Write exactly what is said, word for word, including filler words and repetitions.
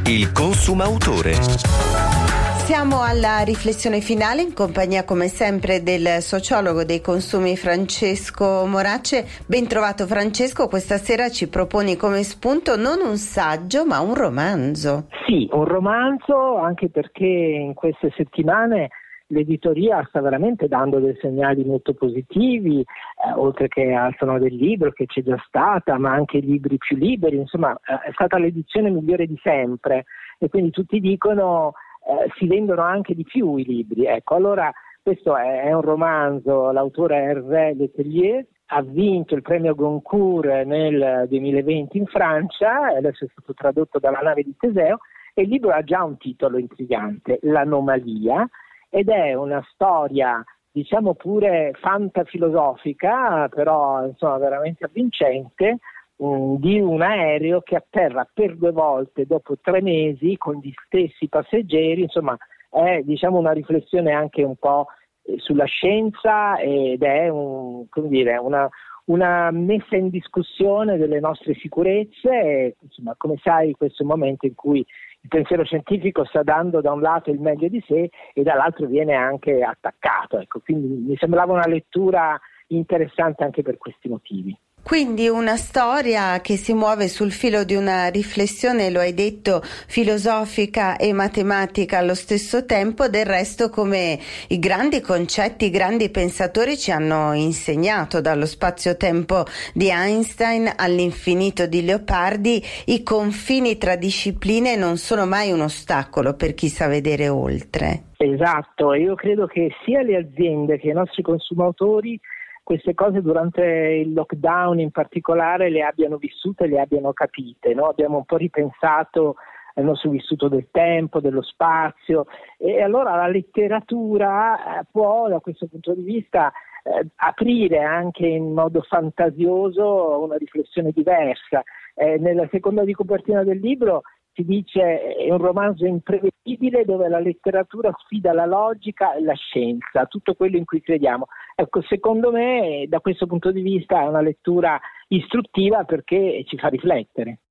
Il consumautore. Siamo alla riflessione finale in compagnia come sempre del sociologo dei consumi Francesco Moracce. Ben trovato Francesco, questa sera ci proponi come spunto non un saggio ma un romanzo. Sì, un romanzo, anche perché in queste settimane l'editoria sta veramente dando dei segnali molto positivi, eh, oltre che al Salone del Libro che c'è già stata, ma anche libri più liberi, insomma eh, è stata l'edizione migliore di sempre e quindi tutti dicono eh, si vendono anche di più i libri. Ecco, allora questo è, è un romanzo, l'autore è Hervé Letellier, ha vinto il premio Goncourt nel duemilaventi in Francia, adesso è stato tradotto dalla nave di Teseo e il libro ha già un titolo intrigante, L'anomalia, ed è una storia, diciamo pure fantafilosofica, però insomma veramente avvincente, mh, di un aereo che atterra per due volte dopo tre mesi con gli stessi passeggeri. Insomma è diciamo una riflessione anche un po' sulla scienza ed è un, come dire, una, una messa in discussione delle nostre sicurezze. E, insomma, come sai, questo è un momento in cui il pensiero scientifico sta dando da un lato il meglio di sé e dall'altro viene anche attaccato. Ecco, quindi mi sembrava una lettura interessante anche per questi motivi. Quindi una storia che si muove sul filo di una riflessione, lo hai detto, filosofica e matematica allo stesso tempo, del resto come i grandi concetti, i grandi pensatori ci hanno insegnato, dallo spazio-tempo di Einstein all'infinito di Leopardi, i confini tra discipline non sono mai un ostacolo per chi sa vedere oltre. Esatto, io credo che sia le aziende che i nostri consumatori queste cose durante il lockdown in particolare le abbiano vissute e le abbiano capite, no? Abbiamo un po' ripensato al nostro vissuto del tempo, dello spazio, e allora la letteratura eh, può da questo punto di vista eh, aprire anche in modo fantasioso una riflessione diversa. Eh, nella seconda di copertina del libro si dice è un romanzo imprevedibile dove la letteratura sfida la logica e la scienza, tutto quello in cui crediamo. Ecco, secondo me da questo punto di vista è una lettura istruttiva perché ci fa riflettere.